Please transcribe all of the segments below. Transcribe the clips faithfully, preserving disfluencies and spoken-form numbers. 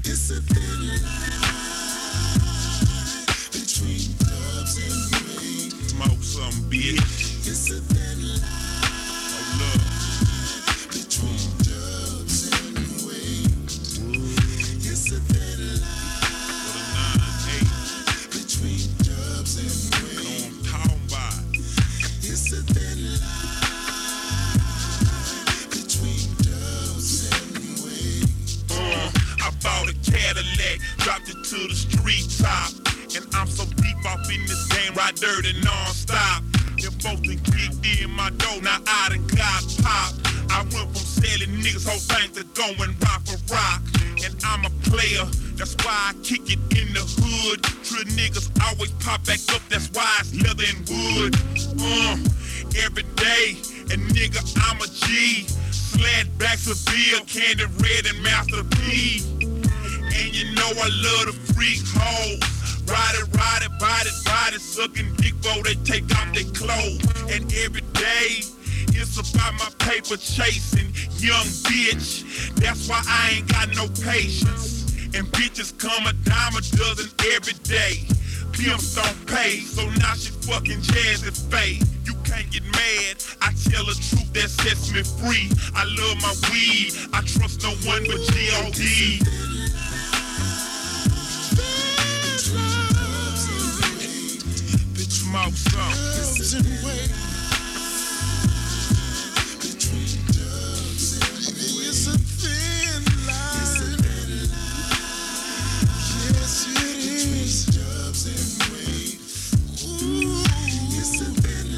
It's a thin line between dubs and weed. Smoke some, bitch. It's a thin line between dubs and weed. It's a thin line between dubs and weed. You know what I'm talking about. It's a thin line between dubs and weed. Uh, I bought a Cadillac, dropped it to the street top. And I'm so deep off in this game, ride dirty non-stop. Them folks done kicked in my door, now I done got pop. I went from selling niggas whole thing to going rock for rock. And I'm a player, that's why I kick it in the hood. True niggas always pop back up, that's why it's leather and wood. Uh, every day, and nigga, I'm a G. Sled back Seville, Candy Red and Master P. And you know I love the freak hoes. Ride it, ride it, bite it, bite it, sucking dick before they take off their clothes. And every day, it's about my paper chasing, young bitch. That's why I ain't got no patience. And bitches come a dime a dozen every day. Pimps don't pay, so now she fucking jazz and fade. You can't get mad, I tell the truth that sets me free. I love my weed, I trust no one but G O D. Smoke some. Dubs and weed. Between dubs and weed. It's a thin line. Yes, it is. Dubs and weed. Ooh, it's a thin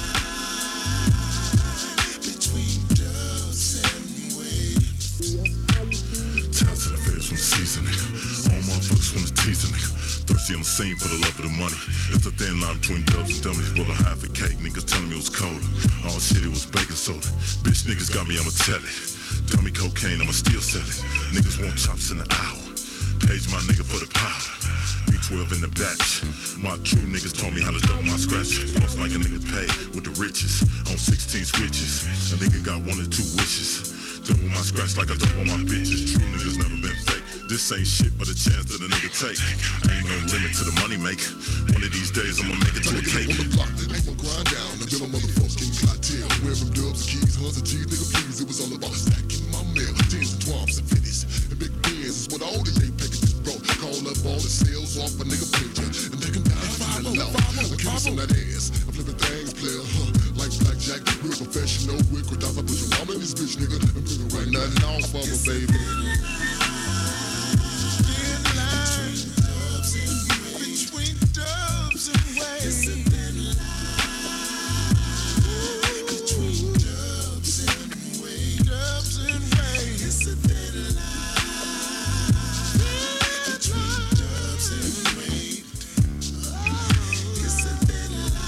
line between dubs and weed. Time to the feds from the season, nigga. All motherfuckers from the teaser, nigga. Thirsty on the scene for the love of the money. It's a thin line between dubs and dummies. Roll a half a cake, niggas telling me it was colder. All shit, it was baking soda. Bitch niggas got me, I'ma tell it. Dummy cocaine, I'ma still sell it. Niggas want chops in an hour. Page my nigga for the powder. B twelve in the batch. My true niggas told me how to double my scratch. Floss like a nigga paid with the riches. On sixteen switches. A nigga got one or two wishes. Double my scratch like I double my bitches. True niggas never been fake. This ain't shit but a chance that a nigga take. Ain't no limit to the money make. One of these days I'ma make it to a cake. On the block, they gon' grind down. The bill of motherfuckers getting clientele. Where from dubs and keys, huns and G's, nigga please. It was all about stacking my mail. Tens and twelves and fifties. And big Benz is what all the day packages bro. Call up all the sales off a nigga picture. And they can die for the law. I'm killing on that ass. I'm flipping things, player, huh? Like blackjack, real professional. With crowds, I put your mama in this bitch, nigga. And bring her right nothing off of her, baby. Between dubs and weed. It's a thin line between dubs and weed. Dubs and weed. It's a thin line between dubs and weed. It's a thin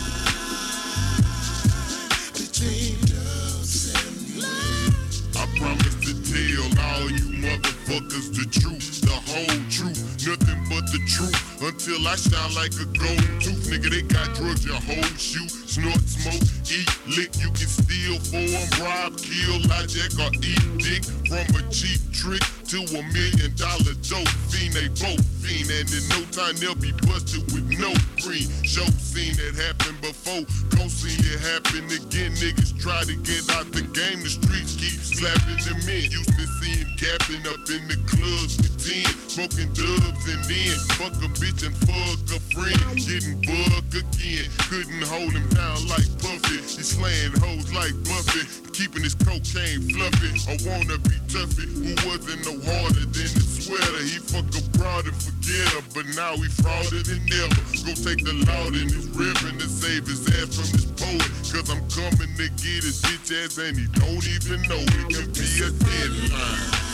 line between dubs and weed. I promise to tell all you motherfuckers the truth, the whole truth, nothing but the truth. Until I shine like a gold tooth, nigga, they got drugs, your whole shoe. Snort, smoke, eat, lick, you can steal, form, rob, kill, hijack, or eat dick. From a cheap trick to a million dollar dope fiend, they both fiend. And in no time they'll be busted with no green. Show seen that happen before, gon' see it happen again. Niggas try to get out the game, the streets keep slapping them in. Used to see him capping up in the clubs with ten, smoking dubs and then fuck a bitch and fuck a friend. Getting bugged again, couldn't hold him down like Puffy. He's slaying hoes like Buffy, keeping his cocaine fluffy. I wanna be toughy, who wasn't no harder than the sweater. He fuck a broad and forget her, but now he frauded than ever. Go take the Lord in his ribbon to save his ass from this poet. Cause I'm coming to get his bitch ass and he don't even know it can be a deadline.